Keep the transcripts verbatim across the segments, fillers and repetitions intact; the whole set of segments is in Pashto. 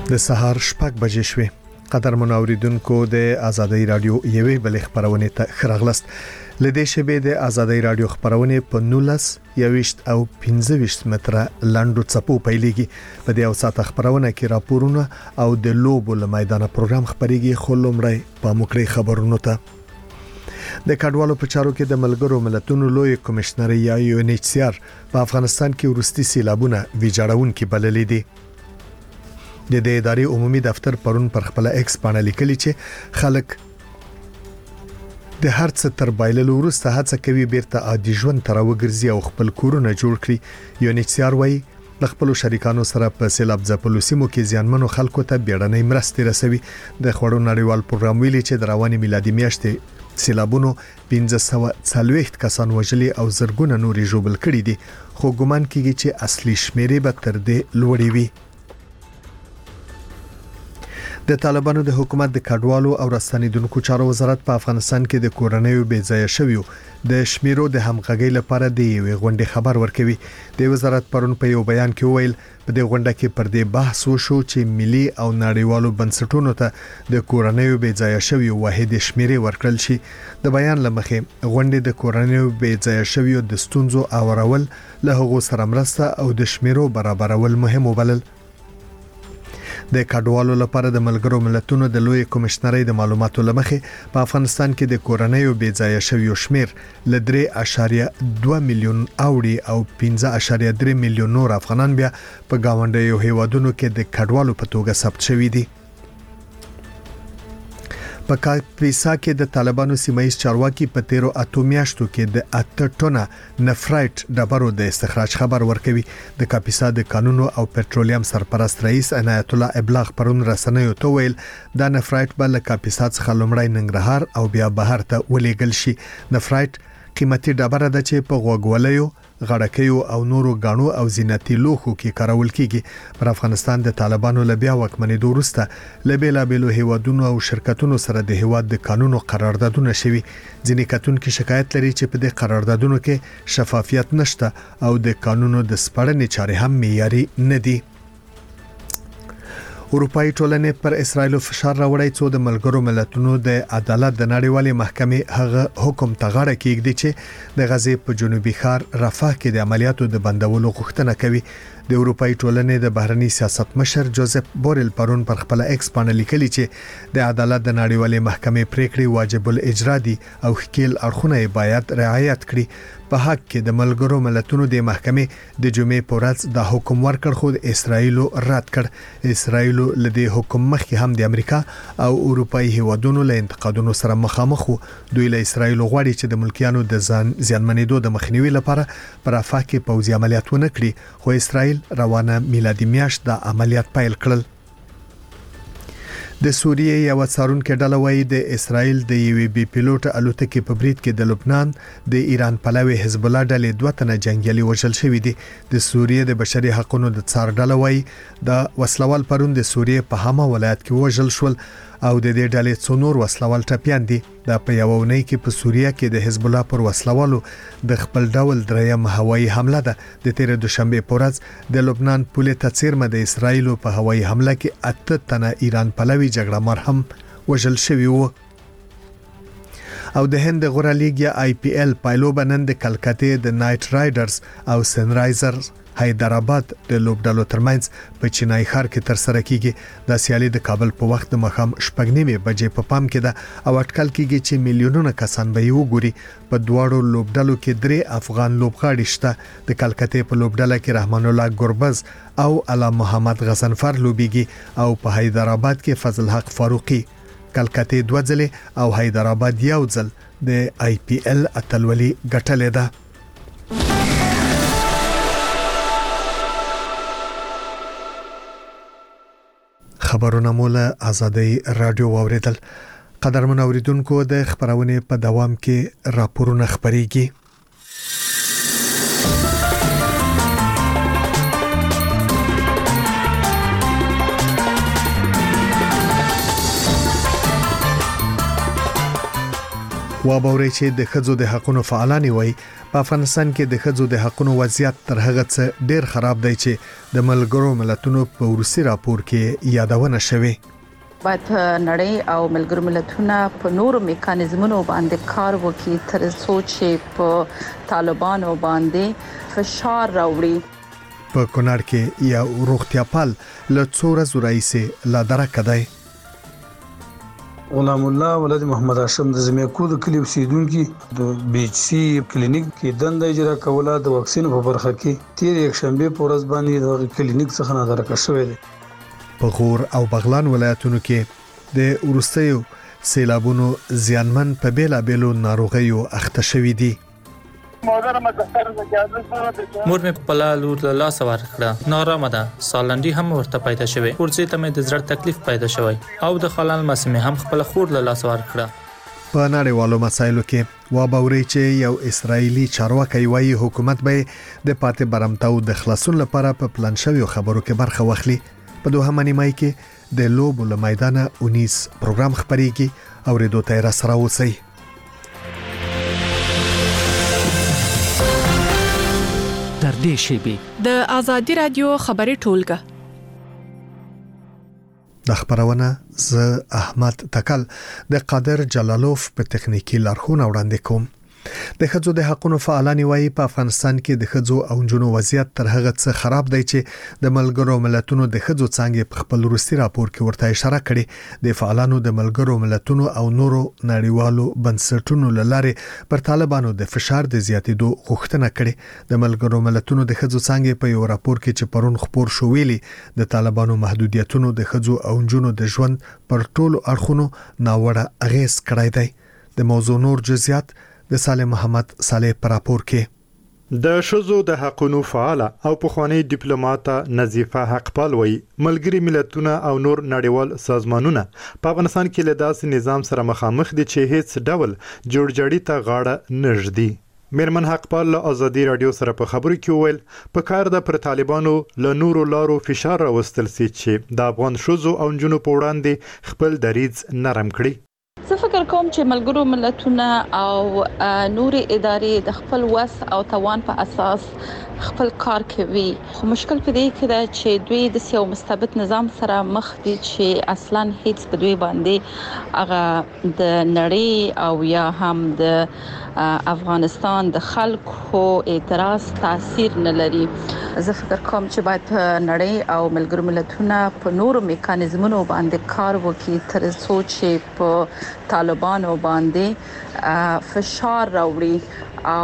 د سهار شپږ بجې شوې. قدرمن اوریدونکو د آزادۍ رادیو یوې بلې خبرونه ته خراغلست. لدې شبې د آزادۍ رادیو خبرونه په نولس یويشت او پنځه ویشت متره لاندو چپو پیلېږي. په دې اوسات خبرونه کې راپورونه او د لوبو له میدان پروګرام خبريږي. خلومړی په مکرې خبرونو ته د کډوالو په چارو کې د ملګرو ملتونو لوی کمشنر یا یو ان ایچ سی آر په افغانستان کې ورستي سیلابونه ویجاړون کې بللې دي. د دې ادارې عمومي دفتر پرون پر خپل ایکس باندې لیکلي چې خلک د هر څه تر بایللو وروسته هڅه کوي بیرته عادي ژوند تر وګرځي او خپل کورونه جوړ کړي. یو ان ایچ سی آر وايي د خپل شریکانو سره په سیلاب ځپلو سیمو کې ځانمنو خلکو ته بیړنۍ مرستې رسوي. د خوړو نړیوال پروګرام ویلي چې د رواني میلادي میاشتې سیلابونو پنځه سوه څلوېښت کسان وژلي او زرګونه نوري ژوبل کړي دي، خو ګومان کیږي چې اصلي شمیرې به تر دې لوړې وي. د طالبانو د حکومت د کډوالو او راستنیدونکو چارو وزارت په افغانستان کې د کورنیو بې ځای شویو د شمیرو د همغږۍ لپاره د یوې غونډې خبر ورکوي. د وزارت پرون په یو بیان کې وویل په دې غونډه کې پر دې بحث وشو چې ملي او نړیوالو بنسټونو ته د کورنیو بې ځای شویو واحد شمیرې ورکړل شي. د بیان لمخې غونډې د کورنیو بې ځای شویو د ستونزو اورول له هغو سره مرسته او د شمیرو برابرول مهم وبلل. د کډوالو لپاره د ملګرو ملتونو د لوی کمشنرۍ د معلوماتو لمخې په افغانستان کې د کورنیو بې ځای شویو شمیر ل درې اعشاریه دوه میلیون اوړي او پنځه اعشاریه درې میلیون نور افغانان بیا په گاونډیو هیوادونو کې د کډوالو په توګه ثبت شوي دي. په کاپیسا کې د طالبانو سیمایي چارواکي په تیرو اته میاشتو کې د اته ټنه نفرایټ ډبرو د استخراج خبر ورکوي. د کاپیسا د قانونو او پټرولیم سرپرست رئیس عنایت الله ابلاغ پرون رسنیو ته ویل دا نفرایټ بل کاپیسا څخه لومړی ننګرهار او بیا بهر ته ولېږل شي. نفرایټ قیمتي ډبره ده چې په غوګولیو غړکیو او نورو غاڼو او زینتي لوخو کې کارول کیږي. پر افغانستان د طالبانو لبیا وکمنې دوروسته لبیلا بیلو هیوادونو او شرکتونو سره د هیواد د قانونو قراردادونه شوي. ځینې کتونکو شکایت لري چې په دې قراردادونو کې شفافیت نشته او د قانونو د سپړنې چارې هم معیاري نه دي. اروپאי ټولنې پر اسرائیل فشار راوړی څو د ملګرو ملتونو د عدالت د نړیوالې محکمې هغه حکم ته غاړه کېږدي چې د غزې په جنوبي ښار رفح کې د عملیاتو د بندولو غوښتنه کوي. د اروپאי ټولنې د بهرنی سیاست مشر جوزف بوریل پرون پر خپل ایکس باندې لیکلي چې د عدالت د نړیوالې محکمې پریکړې واجب الاجرا دي او ښکیل اړخونه باید رعایت کړي. په حق کې د ملګرو ملتونو د محکمې د جمعې په ورځ د حکم ورکړ خو د اسرایل رد کړ. اسرایل له دې حکم مخکې هم د امریکا او اروپאי هیوادونو له انتقادونو سره مخامخ وو. دوی له اسرایل غواړي چې د ملکیانو د ځان زیانمنېدو د مخنیوي لپاره پر رفح کې پوځي عملیات ونه کړي، خو اسرایل روانه میلادي میاشت د عملیات پیل کړل. د سوریې یو څارونکو ډله وايي د اسرایل د یوې بي پيلوټ الوتکې په برید کې د لبنان د ایران پلوي حزب الله ډلې دوه تنه جنگیالي وژل شوي دي. د سوریې د بشري حقوقو د څار ډله وايي د وسلوال پرون د سوریې په هما ولایت کې وژل شول او د دې ډلې څو نور وسلوال ټپيان دي. دا په یو ونې کې په سوریه کې د حزب الله پر وسلوالو د خپل ډول دریم هوایي حمله ده. د تیر دوشنبه په ورځ د لبنان پولیس تڅیرمه د اسرایل په هوایي حمله کې اته تنه ایران پلوي جګړه مار هم وژل شوی وو. او د هند غوړه لیګ یا آی پی ایل پایلو بنند د کلکته د نایټ رایډرز او سنرایزرز حیدرآباد د لوبډالو ترمنځ په چینای ښار کې تر سره کیږي. د سیالي د کابل په وخت د مخام شپږ نیمه بجې په پام کې ده او اټکل کیږي چې میلیونونه کسان به یو ګوري. په دواړو لوبډالو کې درې افغان لوبغاړي شته. د کلکته په لوبډاله کې رحمان الله ګوربز او علام محمد غزنفر لوبيږي او په حیدرآباد کې فضل حق فاروقي. کلکته دوه ځله او حیدرآباد یو ځل د آی پی ایل اتلولي ګټلې ده. خبرونه مولا آزادۍ رادیو واوریدل. قدرمن اوریدونکو د خبرونه په دوام کې راپورونه خبريږي. وابوري چې د ښځو د حقوقو فعالان وي په افغانستان کې د ښځو د حقوقو وضعیت تر هغه څه ډیر خراب دی چې د ملګرو ملتونو په ورسي راپور کې یادونه شوه. باید نړۍ او ملګرو ملتونه په نورو میکانیزمونو باندې کار وکړي تر څو چې په طالبانو باندې فشار راوړي. په کونړ کې یو روغتیاپال له څو ورځې راځي لا درک دی. غلام الله ولد محمد هاشم د زمیکو د کلی اوسیدونکو د بي ایچ سي کلینیک کې دنده اجرا کوله د واکسین په برخه کې تیر یک شنبه په ورځ باندې د کلینیک څخه نظر کښوي دي. په غور او بغلان ولایتونو کې د ورستیو سیلابونو زیانمن په بیلا بیلو ناروغیو اخته شوې دي. مور مې په لور له لاس ور کړه نارامه ده سالندي هم ورته پیدا شوه ورځې ته مې د زړه تکلیف پیدا شوی او د خلال مسمه هم خپل خور له لاس ور کړه. په نړیوالو مسایلو کې وابوري چې یو اسرایلی چارواکي وايي حکومت به د پاتې برمتاو د خلاصون لپاره په پلان شوی خبرو کې برخه واخلي. په دوه منیمای کې د لوبو له میدانه اونیس پروګرام خبريږي او ریډو تیر سره وسی. در دې شیبي د ازادي رادیو خبري ټولګه د خبرونه ز احمد تکل د قادر جلالوف په تخنیکی لارښوونه وړاندې کوم. د ښځو د حقوقو فعالان وایي په افغانستان کې د ښځو او نجونو وضعیت تر هغه څه خراب دی چې د ملګرو ملتونو د ښځو څنګه په خپل وروستي راپور کې ورته اشاره کړې. د فعالانو د ملګرو ملتونو او نورو نړیوالو بنسټونو لاره پر طالبانو د فشار د زیاتېدو غوښتنه کړې. د ملګرو ملتونو د ښځو څنګه په یو راپور کې چې پرون خبر شو ویلي د طالبانو محدودیتونو د ښځو او نجونو د ژوند پر ټولو اړخونو ناوړه اغیز کړی دی. د موضوع نور جزئیات د سالم محمد صالح پر راپور کې. د شذو د حقوقو فعال او پخوانی ډیپلوماټ نظیفه حقپال وی ملګری ملتونه او نور نړیوال سازمانونه په افغانستان کې له داسې نظام سره مخامخ دي چې هیڅ ډول جوړجاړي ته غاړه نږدي. میرمن حقپال له ازادي رادیو سره په خبرو کې ویل په کار د پر طالبانو له نورو لارو فشار راوستل سي چې د افغان شذو او جنونو په وړاندې خپل دریځ نرم کړي. زه فکر کوم چې ملګرو ملتونه او نوري ادارې د خپل وس او توان په اساس خپل کار کوي خو مشکل په دې کې ده چې دوی د سیاو مستبد نظام سره مخ دي چې اصلا هیڅ په دوی باندې هغه د نړۍ او یا هم د افغانستان د خلکو اعتراض تاثیر نه لري. زه فکر کوم چې باید نړۍ او ملګرو ملتونه په نورو میکانیزمونو باندې کار وکړي تر څو چې په طالبانو باندې فشار راوړي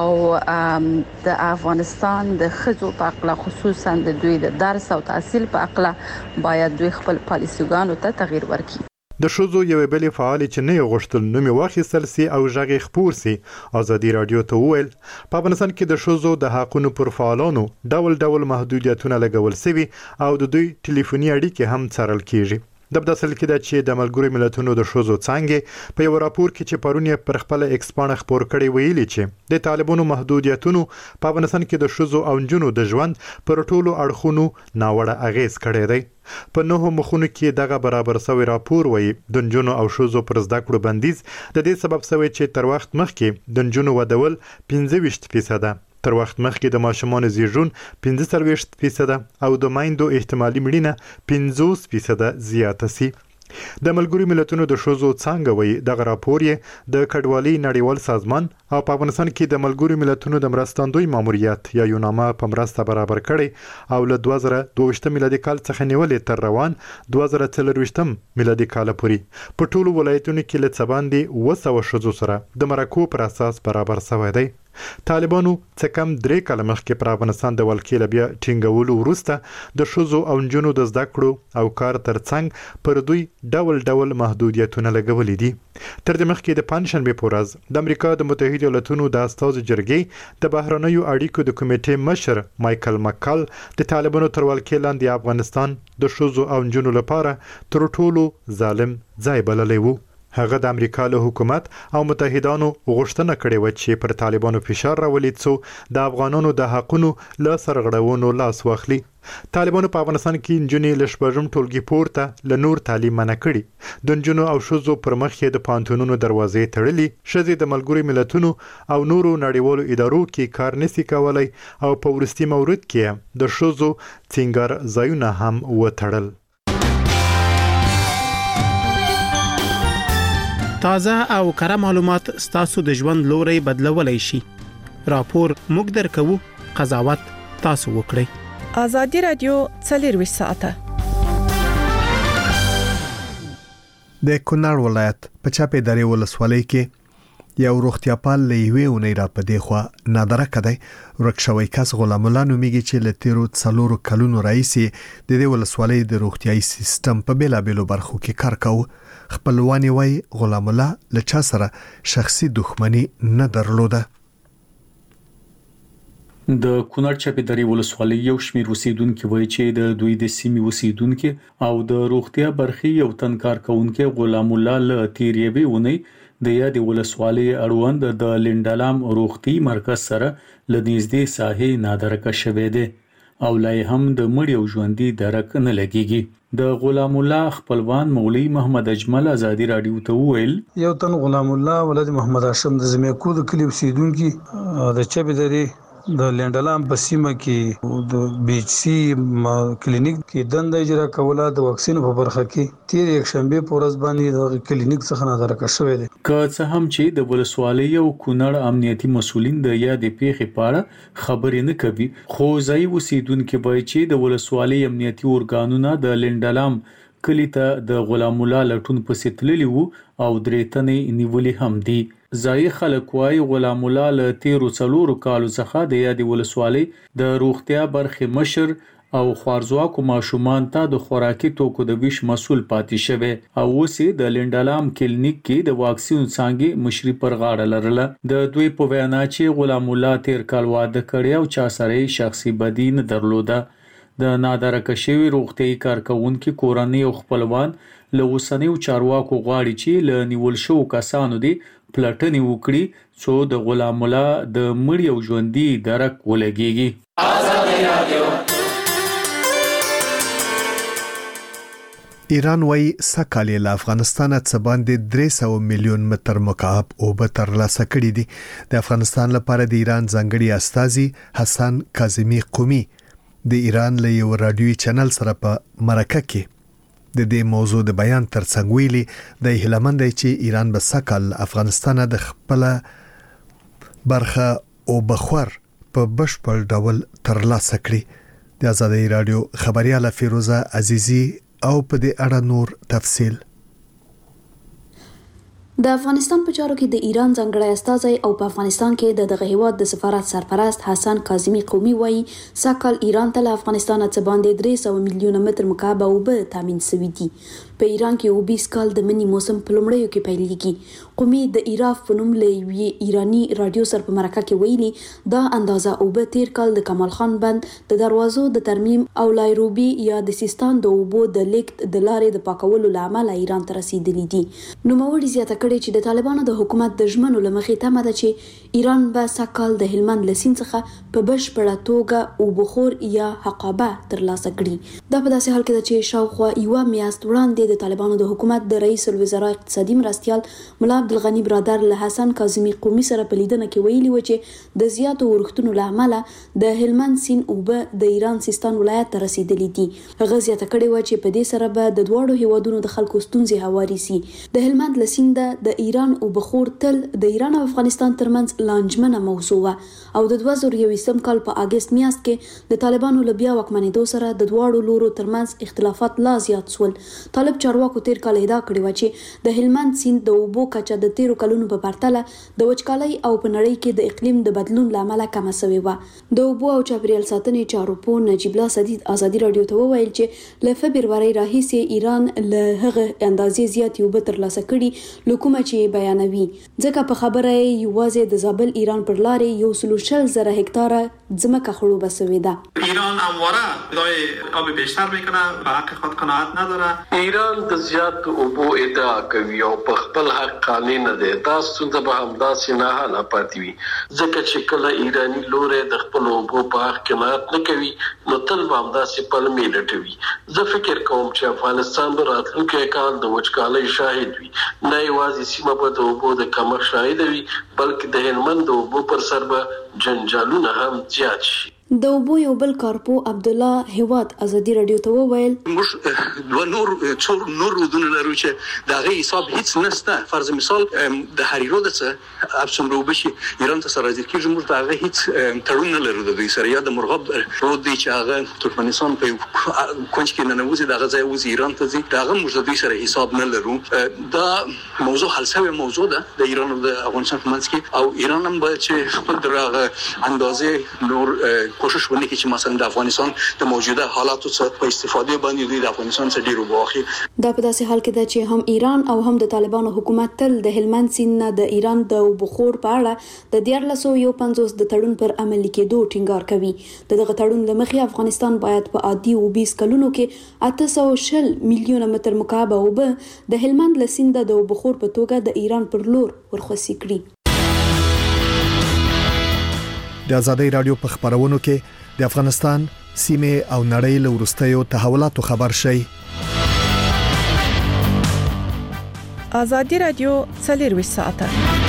او د افغانستان د خځو په اړه خصوصا د دوی د درس او تحصیل په اړه باید دوی خپل پالیسیګانو ته تغییر ورکړي. د شذو یو بل فعال چې نه غوښتل نومي واخیستل سي او ژغې خپور سي. ازادي رادیو ته ویل په افغانستان کې د شذو د حقوقو پر فعالانو ډول ډول محدودیتونه لګول سوي او د دوی ټلیفوني اړیکې هم څارل کیږي. د بداسل کې د چې د ملګرو ملتونو د شذو څنګه په یو راپور کې چې پرونی پر خپل ایکسپانه خبر کړي ویلي چې د طالبانو محدودیتونو په افغانستان کې د شذو او جنونو د ژوند پر ټولو اړخونو ناوړه اغیز کړی دی. په نوو مخونو کې دغه برابر سوی راپور وایي د جنونو او شذو پر زده کړو بندیز د دې سبب سوی چې تر وخت مخکې د جنونو ودول پنځه ویشت فیصد تر وخت مخکې د ماشومان زیږون پنځه څلوېښت فیصد او د مایندو احتمالي مړینه پنځوس فیصد زیاته سي. د ملګرو ملتونو د شذو څنګه وایي دغه راپور یې د کډوالۍ نړیوال سازمان او په افغانستان کې د ملګرو ملتونو د مرستندوی ماموریت یا یوناما په مرسته برابر کړي او له دوه زره دوه ویشت میلادي کال څخه نیولې تر روان دوه زره څلور ویشت میلادي کال پورې په ټولو ولایتونو کې له څباندې اوه سوه شذو سره د مرکو پر اساس برابر شوی دی. طالبانو څه کم درې کاله مخکې پر افغانستان د ولکې بیا ټینګولو وروسته د شذو او نجونو د زده کړو او کار ترڅنګ پر دوی ډول ډول محدودیتونه لګولې دي. تر دې مخکې د پنځشنبه په ورځ د امریکا د متحده ایالاتونو د استازو جرګې د بهرنیو اړیکو د کمیټې مشر مایکل مکال د طالبانو تر ولکې لاندې افغانستان د شذو او نجونو لپاره تر ټولو ظالم ځای بللی وو. هغه د امریکا له حکومت او متحدانو غوښتنه کړې و چې پر طالبانو فشار راولي څو د افغانانو د حقونو له سرغړونو لاس واخلي. طالبانو په افغانستان کې نجونې له شپږم ټولګي پورته له نور تعلیم منع کړي. د نجونو او ښځو پر مخ یې د پوهنتونونو دروازې تړلي. ښځې د ملګرو ملتونو او نورو نړیوالو ادارو کې کار نشي کولای او په وروستي مورد کې د ښځو څنګر ځایونه هم وتړل. تازه او کره معلومات ستاسو د ژوند لوري بدلولای شي. راپور موږ درکو، قضاوت تاسو وکړئ. ازادي رادیو څلور ساعته د کونړ ولایت په چاپې درې ولسوالۍ کې یو روغتیاپال له یوې اونۍ را پدې خو نادره کدی ورکشوي کس غلام الله نومیږي چې له تیرو څلورو کلونو راځي د دې ولسوالۍ د روغتيایي سیستم په بیلابېلو برخو کې کار کاوه. خپلوانی وای غلام الله له چا سره شخصي دښمنی نه درلوده. د کونړ چاپې درې ولسوالۍ یو شمېر اوسیدونکو وایي چې د دوی د سیمې اوسیدونکو او د روغتیا برخې یو تن کارکونکو غلام الله له تیریوي ونی د یاد ولسوالۍ اړوند د لندلام روغتي مرکز سره لنیزدې ساحې نادرکه شوې ده او لای هم د مړیو ژوندۍ درک نه لګيږي. د غلام الله خپلوان مولوی محمد اجمل ازادي رادیو ته ویل یو تن غلام الله ولد محمد هاشم د زمیکو د کلی اوسیدونکو د چبې درې د لندلام په سیمه کې د بي ایچ سي کلینیک کې دنده اجرا کوله. د واکسین په برخه کې تیر یک شنبه په ورځ باندې د کلینیک څخه نظر شوی دی. که څه هم چې د ولسوالۍ او کونړ امنیتي مسولین د یادې پیښې په اړه خبرې نه کوي، خو ځای اوسیدونکو وایي چې د ولسوالۍ امنیتي ارګانونه د لندلام کلی ته د غلام الله لټون پسې تللی وو او درې تنې نیولې هم دي. ځای خلک وايي غلام الله له تیرو څلورو کالو څخه د یادې ولسوالۍ د روغتیا برخې مشر او خوارزواکو ماشومان ته د خوراکي توکو د ویش مسول پاتې شوی او اوس د لندلام کلینیک کې د واکسین څنګه مشري پر غاړه لرله. د دوی په وینا چې غلام الله تیر کال واده کړی او چا سره شخصي بدی نه درلوده. د نادرکه شوی روغتي کارکونکو کورنۍ او خپلوان له وسنیو چارواکو غواړي چې له نیول شو کسانو دی پلټنې وکړي څو د غلام الله د مړی او ژوندۍ درک ولګيږي. ازادي رادیو ایران وای سکهاله له افغانستان څخه باندې درې سوه میلیون متر مکعب اوبه ترلاسه کړي دي. د افغانستان لپاره د ایران ځانګړي استازي حسن کاظمی قومي د ایران له یو رادیوي چینل سره په مرکه کې د دې موضوع د بیان ترڅنګ ویلي د هلمند چې ایران به سکهال افغانستان د خپل برخه او بخور په بشپړ ډول ترلاسه کړي. د آزادۍ رادیو خبرياله فیروزه عزیزی او په دې اړه نور تفصیل. د افغانستان په چارو کې د ایران ځانګړی استازی او په افغانستان کې د دغه هیواد د سفارت سرپرست حسن کاظمی قومي وایي سکهال ایران ته له افغانستان څخه باندې درې سوه میلیونه متر مکعب اوبه تامین شوي دي. په ایران کې اوبه سکال د منی موسم په لومړیو کې پیلېږي. قومي د ایراف په نوم له یوې ایرانی رادیو سره په مرکه کې ویلي دا اندازه اوبه تیر کال د کمال خان بند د دروازو د ترمیم او لایروبي یا د سیستان د اوبو د لیکت د لارې د پاکولو لامل ایران ته رسیدلی دي. نو موړي زیاته کړي چې د طالبانو د حکومت د ژمنو لمخې تمه ده چې ایران به سکهال د هلمند لسین څخه په بشپړه توګه اوبخور یا حقابه ترلاسه کړي. دا په داسې حال کې ده چې شاوخوا یوه میاشت وړاندې د طالبانو د حکومت د رئیس الوزرا اقتصادي مرستیال مولا عبدالغنی برادر له حسن کاظمی قومي سره په لیدنه کې ویلي و چې د زیاتو ورښتونو له امله د هلمند سیند اوبه د ایران سیستان ولایت ته رسیدلي دي. هغه زیاته کړې و چې په دې سره به د دواړو هیوادونو د خلکو ستونزې هواري سي. د هلمند له سینده د ایران اوبخور تل د ایران او افغانستان ترمنځ لانجمنه موضوع و او د دوه زره یویشتم کال په اگست میاشت کې د طالبانو له بیا واکمنېدو سره د دواړو لورو ترمنځ اختلافات لا زیات شول. طالب چارواکو تیر کال ادعا کړې و چې د هلمند سیند د اوبو کچه د تیرو کلونو په پرتله د وچکالۍ او په نړۍ کې د اقلیم د بدلون لامل کمه شوې و. د اوبو او چاپیریال ساتنې چارو په نجیب الله سدید آزادي رادیو ته وویل چې له فبروري راهیسې ایران له هغه اندازې زیات اوبه ترلاسه کړي لکومه چې بیانوي. ځکه په خبره یوازې د زابل ایران پر لارې یو سل و شل زره هکتاره ځمکه خړوبه شوې ده. ایران همواره ادعای آب بیشتر میکنه، به حق خود قناعت نداره. ایران ایران د زیات اوبو ادعا کوي او په خپل حق قانع نه دی. تاسو ته به همداسې نه حاله پاتې وي ځکه چې کله ایرانی لوري د خپل اوبو په حق قناعت نه کوي نو تل به همداسې پلمې لټوي. زه فکر کوم چې افغانستان به راتلونکی کال د وچکالۍ شاهد وي. نه یوازې سیمه به د اوبو د کمښت شاهد وي بلکې د هلمند د اوبو پر سر به جنجالونه هم زیات شي. د اوبو یو بل کارپو عبد الله هیواد ازادي رادیو ته وویل موږ دوه نور څور نور ودونه لرو چې دا غي حساب هیڅ نشته. فرض مثال د هریرو د څه ابسم روبشي ایران ته سره ځکه چې موږ دا غي هیڅ تړون نه لرو د دوی سره. یا د مرغاب رود دی چې هغه ترکمنستان په کونج کې نه نوځي دا غځي وز ایران ته ځي دا غو موږ د دوی سره حساب نه لرو. دا موضوع حل شوی موضوع ده د ایران او د افغانستان په منځ کې او ایران هم به چې خپل درغه اندازې نور کوشش ونکړي چې مثلا د افغانستان د موجوده حالاتو څخه په استفاده باندې دوی د افغانستان څخه ډیر وباخي. دا په داسې حال کې ده چې هم ایران او هم د طالبانو حکومت تل د هلمند سیند نه د ایران د بخور په اړه د دیارلس سوه یو پنځوس د تړون پر عملي کېدو ټینګار کوي. دغه تړون له مخې افغانستان باید په عادي او بیس کلونو کې اته سوه شل میلیونه متر مکعب اوبه د هلمند له سیند د بخور په توګه د ایران پر لور ورخصي کړي. د آزادۍ رادیو په خبرونو کې د افغانستان سیمه او نړۍ له ورستیو تحولاتو خبر شي. آزادۍ رادیو څلور ساعته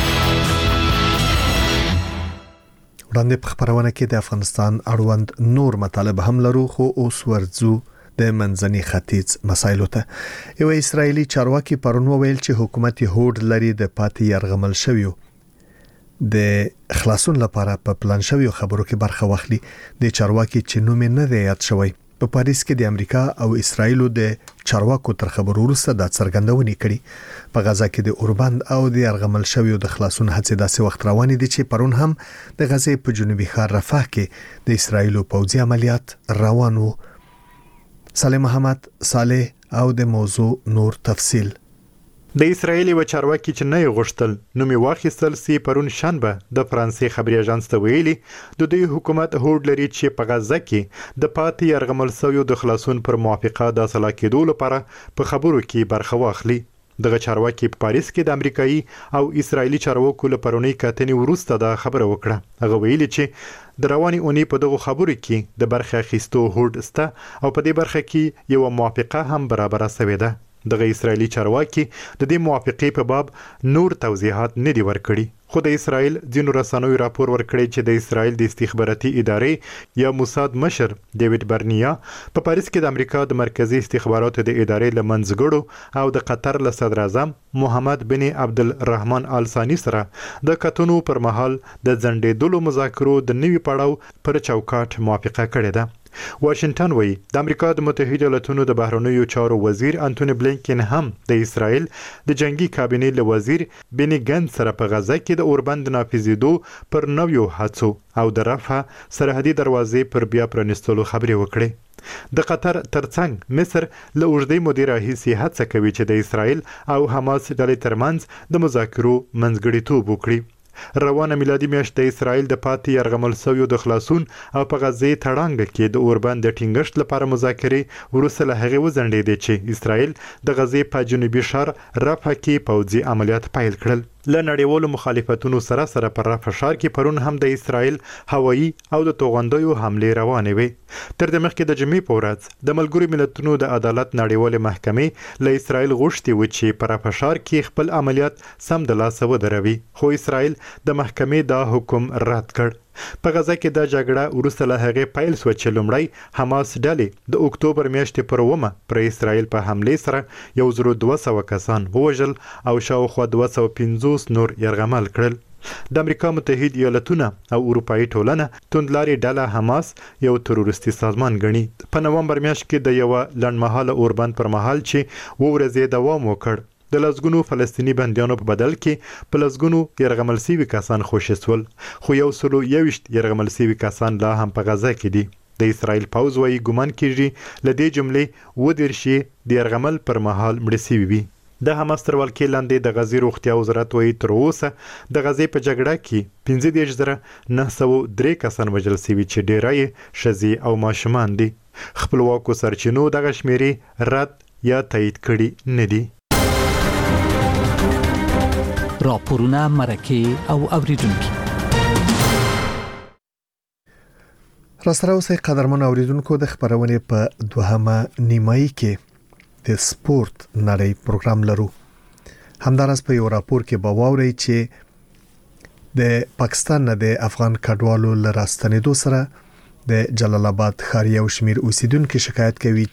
وړاندې په خبرونه کې د افغانستان اړوند نور مطالب هم لرو خو اوس ورځو د منځني ختیځ مسایلو ته. یو اسرایلی چارواکي پرون ویل چې حکومت هوډ لري د پاتې يرغمل شویو د خلاصون لپاره په پلان شوی خبرو کې برخه واخلي. د چارواکي چې نوم نه دی یاد شوی په پاریس کې د امریکا او اسرایل د چارواکو تر خبرو وروسته د څرګندونې کړي. په غزا کې د اوربند او د يرغمل شوی د خلاصون هڅې داسې وخت روان دي چې پرون هم د غزې په جنوبي ښار رفح کې د اسرایل پوځي عملیات روان وو. صالح محمد صالح او د موضوع نور تفصیل. د اسرایل و چارواکي چې نه غوښتل نو می واخیستل سی پرون شنبه د فرانسې خبري اژانس ته ویلي د دوی حکومت هوډ لري چې په غزه کې د پاتې يرغمل شویو د خلاصون پر موافقه د اصل کېدو لپاره په خبرو کې برخه واخلي. دغه چارواکي په پاریس کې د امریکایي او اسرایلی چارواکو لپاره کتنې وروسته دا خبره وکړه. هغه ویلي چې د رواني اونۍ په دغه خبرو کې د برخه اخیستو هوډ سته او په دې برخه کې یو موافقه هم برابر شوې ده. دغه اسرایلی چارواکي د دې موافقې په باب نور توضیحات نه دی ورکړي. خو د اسرایل ځینو رسنیو راپور ورکړی چې د اسرایل د استخباراتي ادارې یا موساد مشر ډیوډ برنیا په پاریس کې د امریکا د مرکزی استخباراتو د ادارې لمنځګړو او د قطر له صدر اعظم محمد بن عبد الرحمن آل ثانی سره د کتونو پر مهال د ځنډېدلو مذاکرو د نوي پړاو پر چوکاټ موافقه کړې ده. واشنگټن وایي د امریکا د متحده ایالاتونو د بهرنیو چارو وزیر انټونی بلینکن هم د اسرایل د جنگي کابینې له وزیر بنی ګنز سره په غزه کې د اوربند نافذېدو پر نویو هڅو او د رفح سرحدي دروازې پر بیا پرانیستلو خبرې وکړې. د قطر ترڅنګ مصر له اوږدې مودې راهیسې هڅه کوي چې د اسرایل او حماس ډلې ترمنځ د مذاکرو منځګړیتوب وکړي. روانه میلادي میاشت د اسرایل د پاتې يرغمل شویو د خلاصون او په غزې تړانګ کې د اوربند د ټینګښت لپاره مذاکرې وروسته له هغه وزندې چې اسرایل د غزې په جنوبي ښار رفح کې پوځي عملیات پیل کړل. له نړیوالو مخالفتونو سره سره پر رفح ښار کې پرون هم د اسرایل هوایي او د توغندیو حملې روانې وي. تر دې مخکې د جمعې په ورځ د ملګرو ملتونو د عدالت نړیوال محکمې له اسرایل غوښتي و چې پر رفح ښار کې خپل عملیات سم د لاسه ودروي خو اسرایل د محکمې دا حکم رد کړ. په غزه کې د جګړه وروسته له هغې پیل شو چې لومړی حماس ډلې د اکتوبر میاشتې پر اوومه پر اسرایل په حملې سره یو زر دوه سوه کسان ووژل او شاوخوا دوه سوه پنځوس نور یرغمل کړل. د امریکا متحده ایالاتونه او اروپאי ټولنه توندلاري ډله حماس یو تروریستي سازمان ګڼي. په نومبر میاشت کې د یو لنډمهاله اوربند پر مهال چې و ورځې دوام وکړ د لزګونو فلسطینی بندیانو په بدل کې په لزګونو يرغمل سوي کسان خوشی سول خو یو سلو یوشت يرغمل سوي کسان لا هم په غزه کې دي. د اسرایل پوځ وايي ګمان کیږي لدې جملې و درشي د يرغمل پر مهال مړ سوي وي. د حماس تر ولکې لاندې د غزې روغتیا وزارت وايي تر اوسه د غزې په جګړه کې پنځه دېرش زره نه سوه درې کسان وژل شوي چې ډېری ښځې او ماشومان دي. خپلواکو سرچینو دغه شمیرې رد یا تایید کړي نه دي. راپورونه مرکه او اوریدونکو راستره اوسئ قدرمن اوریدونکو د خبرونه په دوهمه نیمایي کې د سپورت نړۍ پروګرام لرو. همدارس په یو راپور کې به واورئ چې د پاکستان نه د افغان کډوالو لراستنېدو سره د جلال آباد ښار یو شمیر اوسیدونکو شکایت کوي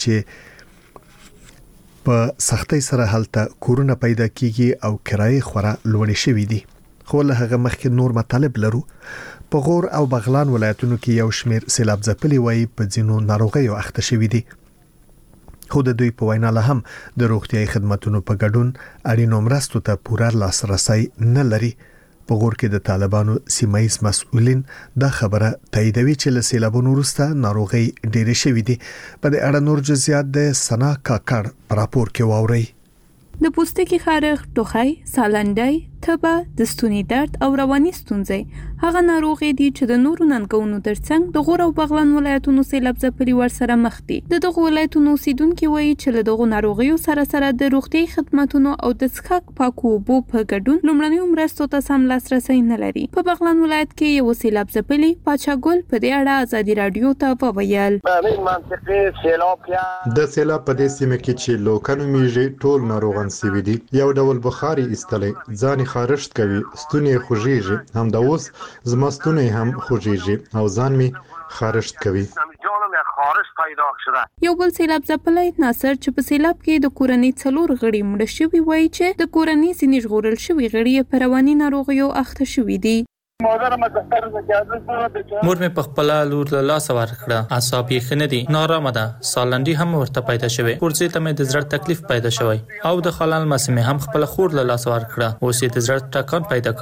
چې په سختۍ سره هلته کورونه پیدا کیږي او کرایه خورا لوړې شوې دي. خو له هغه مخکې نور مطالب لرو. په غور او بغلان ولایتونو کې یو شمیر سیلاب ځپلي وای په ځینو ناروغیو اخته شوې دي. خو د دوی په وینا له هم د روغتيایي خدماتو په ګډون اړینو مرستو ته پوره لاسرسي نه لري. په غور کې د طالبانو سیمایي مسؤلین دا خبره تاییدوي چې له سیلابونو وروسته ناروغي ډېرې شوې دي. په دې اړه نور جزئیات د سنا کاکړ په راپور کې واوري. د پوستکي خارښ، ټوخی، سالنډۍ، تبه، د ستوني درد او رواني ستونزې هغه ناروغي دي چې د نورو ننګونو ترڅنګ د غور او بغلان ولایتونو سیلاب ځپلي ورسره مخ دي. د دغه ولایتونو اوسیدونکو وایي چې له دغه ناروغیو سره سره د روغتي خدماتو او د څښاک پاکو اوبو په ګډون لومړنیو مرستو ته سم لاسرسي نه لري. په بغلان ولایت کې یو سیلاب ځپلي پاچا ګل په دې اړه ازادي رادیو ته وویل. د سیلاب په دې سیمه کې چې لوکانو میږي ټول ناروغان سوي دي. یو ډول بخاري ایستلې ځان خارښت کوي، ستونی خوږیږي، هم د اوس زما ستونی هم خوږیږي او ځان می خارښت کوي. یو بل سیلاب ځپلی ناصر چې په سیلاب کې د کورنۍ څلور غړي مړه شوي وایي چې د کورنۍ ځینې ژغورل شوي غړي په رواني ناروغیو اخته شوي دي. مور مې په خپل لور له لاس ورکړه، اعصاب یې ښه نه دي، نارامه ده، سالنډي هم ورته پیدا شوه، ورځې ته مې د زړه تکلیف پیدا شوی او د خلال مسمه هم خپل خور له لاس ورکړه، اوس یې د زړه ټکان پیدا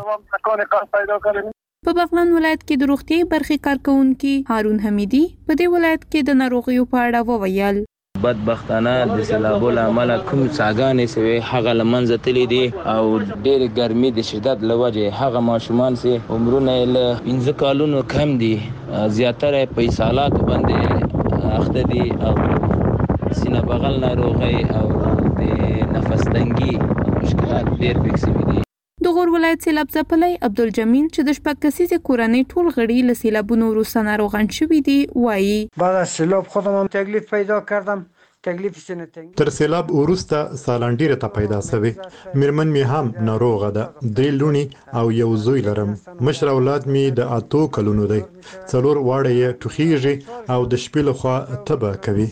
کړی. په بغلان ولایت کې د روغتي برخې کارکونکي هارون حمیدي په دې ولایت کې د ناروغیو په اړه وویل. بدبختانه د سیلابو له امله کوم څاګانې سوي هغه لمنځه تللي دي او ډېر ګرمي د شدت له وجې هغه ماشومان چې عمرونه یې له پنځه کالونو کم دي زیاتره په اسهالاتو باندې اخته دي او سینه بغل ناروغي او د نفس تنګي مشکلات ډېر پکې سوي دي. د غور ولایت سیلاب ځپلی عبدالجمیل چې د شپږ کسیزې کورنۍ ټول غړي له سیلابونو وروسته ناروغان شوي دي وایي. بعد از سیلاب خودم هم تکلیف پیدا کردم. تر سیلاب وروسته سالنډي ته پیدا شوی. میرمن می هم ناروغه ده. درې لونی او یو زوی لرم. مشر اولاد می د اتو کلونو دی. څلور واړه یې ټوخیږي او د شپې لخوا تبه کوي.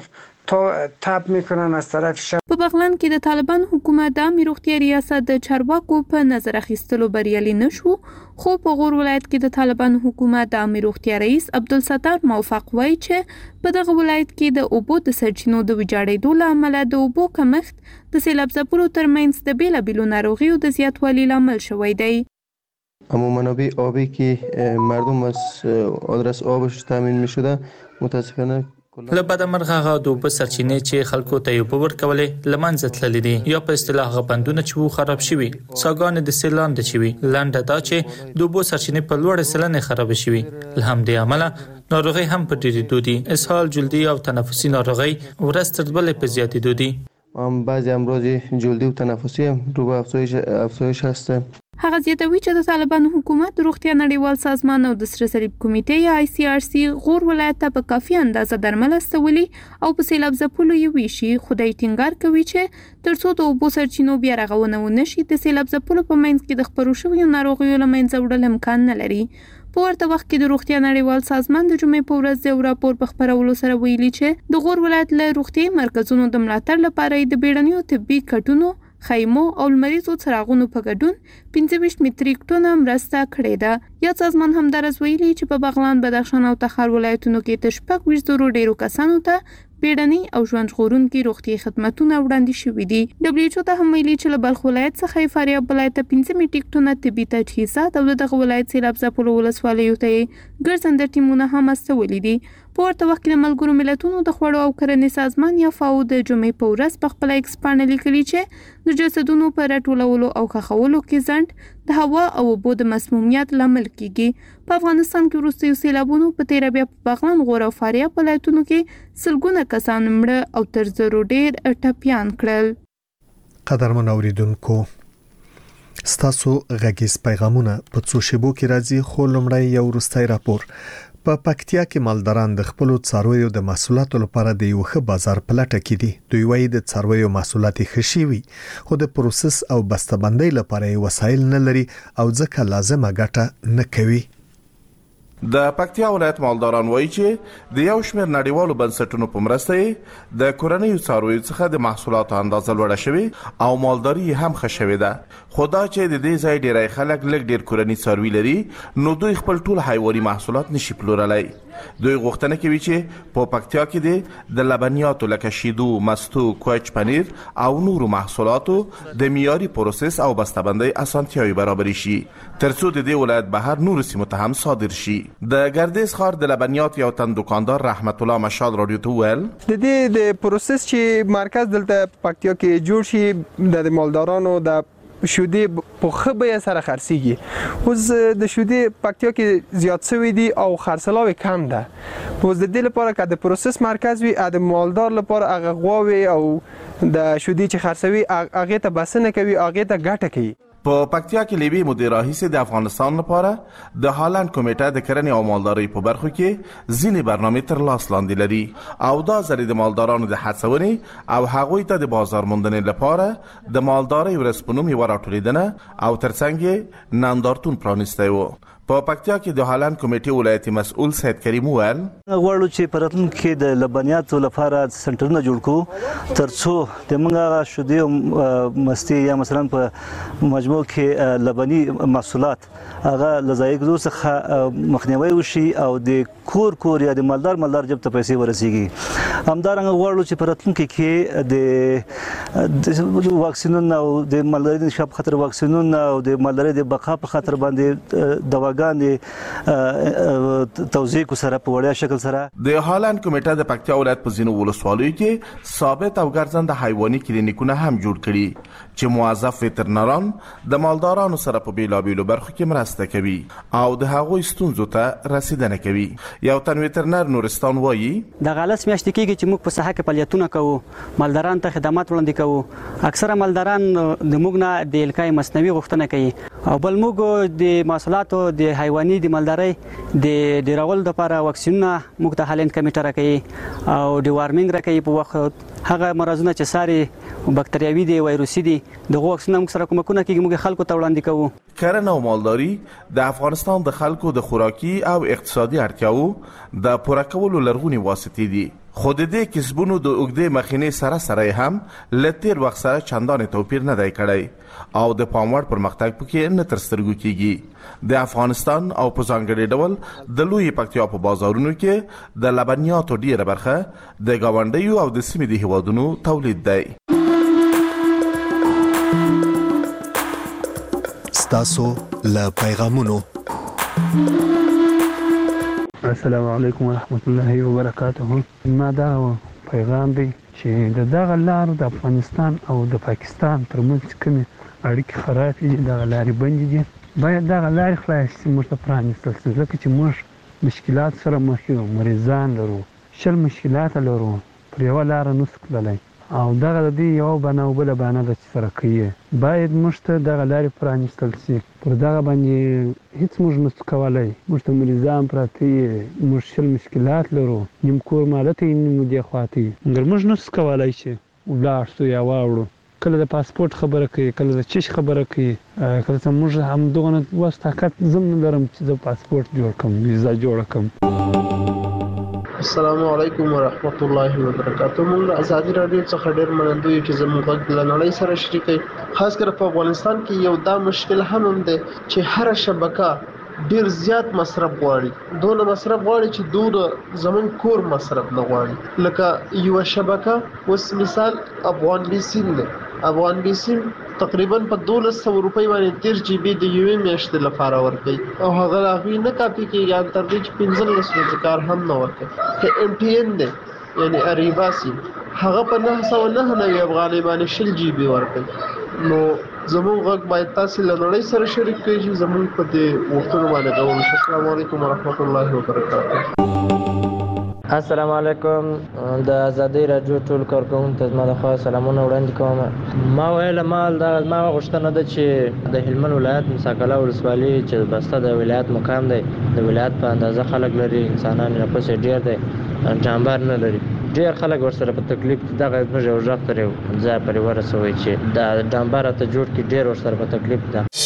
تاب میکنن از طرف شب. په بغلان کې د طالبان حکومت د عامه روغتیا ریاست د چارواکو په نظر اخیستلو بریالي نشو، خو په غور ولایت کې د طالبان حکومت د عامه روغتیا رئیس عبدالستار موفق وایي چې په دغه ولایت کې د اوبو د سرچینو د ویجاړېدو له امله د اوبو کمښت د سیلاب ځپلو ترمنځ د بیلابیلو ناروغیو د زیاتوالي لامل شوی دی. اما منابع آبی که مردم از آدرس آبش تامین می شده متاسفانه له بده مرغه هغه د اوبو سرچینې چې خلکو ته یې اوبه ورکولې له منځه تللي دي، یا په اصطلاح هغه بندونه چې وو خراب شوي، څاګانې د سیل لاندې چې وي. لنډه دا چې د اوبو سرچینې په لوړه سلنې خراب شوي، له همدې امله ناروغۍ هم په ډېرېدو دي. اسهال، جلدي او تنفسي ناروغۍ ورځ تر بلې په زیاتېدو دي. بعضی امراض جلدی و تنفسی هم رو به افزایش افزایش هست. هغه زیاتوي چې د طالبانو حکومت د روغتیا نړیوال سازمان او د سره صلیب کمیټې یا آی سی آر سی غور ولایت ته په کافي اندازه درمل استولي او په سیلاب ځپلو یې ویشي. خدای ټینګار کوي چې ترڅو د اوبو سرچینو بیا رغونه ونه شي د سیلاب ځپلو په منځ کې د خپرو شویو ناروغیو له منځه وړل امکان نه لري. په ورته وخت کې د روغتیا نړیوال سازمان د جمعې په ورځ یو راپور په خپرولو سره ویلي چې د غور ولایت له روغتي مرکزونو د ملاتړ لپاره د بیړنیو طبي کټونو، خیمو او لمریزو څراغونو په ګډون پنځه ویشت متریک ټنه مرسته کړې ده. یا سازمان همدارس ویلي چې په بغلان، بدخشان او تخار ولایتونو کې تر شپږ ویشت زرو ډیرو کسانو ته بیړني او ژوند ژغورونکي روغتي خدماتونه وړاندې شوي دي. دبليو ایچ او ته هم ویلي چې له بلخ ولایت څخه فاریاب ولایت ته پنځه متریک ټنه طبي تجهیزات او دغه ولایت سیلاب ځپلو ولسوالیو ته ګرځنده ټیمونه هم استولي دي. په ورته وخت کې د ملګرو ملتونو د خوړو او کرنې سازمان یا فاو د جمعې په ورځ په خپل ایکس پاڼه لیکلي چې د جسدونو په راټولولو او ښخولو کې ځنډ د هوا او اوبو د مسمومیت لامل کیږي. په افغانستان کې وروستیو سیلابونو په تیر بیا په بغلان، غور او فاریاب ولایتونو کې سلګونه کسان مړه او تر زرو ډیر ټپیان کړل. قدرمن اوریدونکو، ستاسو غږیز پیغامونه په څو شیبو کې راځي، خو لومړی یو وروستی راپور. په پکتیا کې مالداران د خپل څارویو د محصولاتو لپاره د یو ښه بازار په لټه کې دي. دوی وايي د څارویو محصولات ښه شوي، خو د پروسس او بسته‌بندۍ لپاره یې وسایل نه لري او ځکه لازمه ګټه نه کوي. د پکتیا ولایت مالداران وایي چې د یو شمېر نړیوالو بنسټونو په مرسته د کورنیو څارویو څخه د محصولاتو اندازه لوړه شوې او مالداري هم ښه شوې ده. خو دا چې د دې ځای ډیری خلک لږ ډیر کورني څاروي لري، نو دوی خپل ټول حیواني محصولات نشي پلورلی. دوی غوښتنه کوي چې په پکتیا کې د لبنیاتو لکه شیدو، مستو، کوچ پنیر او نورو محصولاتو د معیاري پروسس او بسته‌بندۍ اسانتیاوي برابرې شي، ترڅو د دې ولایت بهر نورو سیمو ته هم صادر شي. د ګردیز ښار د لبنیات یو تن دکاندار رحمت الله مشال رادیو ته وویل د دې د پروسس چې مرکز دلته پکتیا کې جوړ شي، د مالدارانو د شودې په خبره سره خرڅيږي. اوس د شودې پکتیا کې زیات شوی دي او خرڅلاو کم ده. اوس د دې لپاره چې د پروسس مرکز وي، د مالدار لپاره هغه غواوي او د شودې چې خرڅوي هغه ته بسنه کوي، هغه ته ګټه کوي. په پکتیا کې لیبي مدیر رئیس د افغانستان لپاره د هالند کمیټه د کرنې او مالدارۍ په برخو کې ځینې برنامې تر لاس لاندې لري او دا ځل د مالدارانو د هڅونې او هغوی ته د بازار موندنې لپاره د مالدارۍ ورځ په نوم یوه راټولیدنه او ترڅنګ یې نندارتون پرانیستی و. په پکتیا کې د هالند کمیټې ولایتي مسؤل سید کریم وویل غواړو چې په راتلونکي کې د لبنیاتو لپاره سنټرونه جوړ کړو، ترڅو د موږ شودې او مستي یا مثلا په مجموع کې لبني محصولات هغه لزایګدو څخه مخنیوي وشي او د کور کور یا د مالدار مالدار جب ته پیسې ورسیږي. همدارنګه غواړو چې په راتلونکي کې د واکسینونو او د مالدارۍ د انکشاف خاطر واکسینونو او د مالدارۍ د بقا په خاطر باندې دوا ګانې توزیع کو سره په وړیا شکل سره. د هالند کمیټه د پکتیا ولایت په ځینو ولسوالیو کې ثابت او ګرځنده حیواني کلینیکونه هم جوړ کړي چې موظف وترنران د مالدارانو سره په بیلابیلو برخو کې مرسته کوي او د هغوی ستونزو ته رسیدنه کوي. یو تن وترنر نورستان وایي د غلس میاشت کېږي چې موږ په ساحه کې فعالیتونه کوو، مالداران ته خدمات وړاندې کوو. اکثره مالداران د موږ نه د الکای مصنوعي غوښتنه کوي او بل موږ د محصولاتو د حیواني د مالدارۍ د ډیرول لپاره واکسینونه موږ ته هالند کمیټه راکوي او د وارمینګ راکوي په وخت هغه مرزونه چې ساري بکتریاوي دي، وایروسي دي، دغه واکسینونه موږ سره کومکونه کوي، موږ خلکو ته وړاندې کوو. کرنه او مالداري د افغانستان د خلکو د خوراکي او اقتصادي اړتیاو د پوره کولو لرغونې واسطې دي. خو د دې کسبونو د اوږدې مخینې سره سره هم له تیر وخت سره چندانې توپیر نه دی کړی او د پاموړ پرمختګ پکې نه تر سترګو کیږي. د افغانستان او په ځانګړي ډول د لوی پکتیا په بازارونو کې د لبنیاتو ډیره برخه د ګاونډیو او د سیمې د هیوادونو تولید دی. ستاسو له پیغامونو. السلام علیکم ورحمت الله وبرکاته. ما دا پیغام دی چې د دغه لارو د افغانستان او د پاکستان ترمنځ کومې اړیکې خرابې دي، دغه لارې بندې دي، باید دغه لارې خلاصې شي، موږ ته پرانیستل شي، ځکه چې موږ مشکلات سره مخ یو، مریضان لرو، شل مشکلات لرو، پر یوه لاره نسو تللی او دغه د دې یوه بانه او بله بانه ده چې سره کوي. باید موږ ته دغه لارې پرانیستل شي، پر دغه باندې هیڅ موږ نسو کولی، موږ ته مریضان پراته یي، موږ شل مشکلات لرو، نیم کور مالته یې نیم دې خواته یي، مګر موږ نسو کولی چې ولاړ شو یا واوړو. کله د پاسپورت خبره کوي، کله د چش خبره کوي، کله ته موږ همدغه وس طاقت زم نه لرم چې زه پاسپورت جوړ کړم، ویزا جوړه کړم. السلام علیکم ورحمت الله وبرکاته. موږ ازادي رادیو څخه ډیر منندوی چې زموږ غږ له نړۍ سره شریکوي. خاص کر په افغانستان کې یو دا مشکل هم هم دی چې هر شبکه ډیر زیات مصرف غواړي، دونه مصرف غواړي چې دونه زمون کور مصرف نه غواړي. لکه یو شبکه اوس مثال افغان بیسین دی، افغان بیسین تقریبا په دولس سوه روپۍ باندې تیر جی بي د یوې میاشتې لپاره ورکوي او هغه هغوی نه کاپي کېږي، تر دې چې پنځلس ورځې کار هم نه ورکوي. که ایم ټي این دی یعنی اریبا سیم، هغه په نهه سوه نهه نوي افغانۍ باندې شل جی بي ورکوي. نو زموږ غږ باید تاسو له نړۍ سره شریک کړئ چې زموږ په دې وختونو باندې غوښتل. السلام علیکم ورحمت الله وبرکاته. السلام علیکم. د ازادي رادیو ټول کارکونکو ته زما د خوا سلامونه وړاندې کوم. ما ویل مال دا ما غوښتنه ده چې د هلمند ولایت مساکله ولسوالي چې بسته د ولایت مقام دی، د ولایت په اندازه خلک لري، انسانان نفوس ډیر دی، جانبار نه لري، ډیر خلک ورسره په تکلیف دغه موږ یو ځای پرې ځای پرې ورسوي چې د جانبار ته جوړ کې ډیر ورسره په تکلیف ده.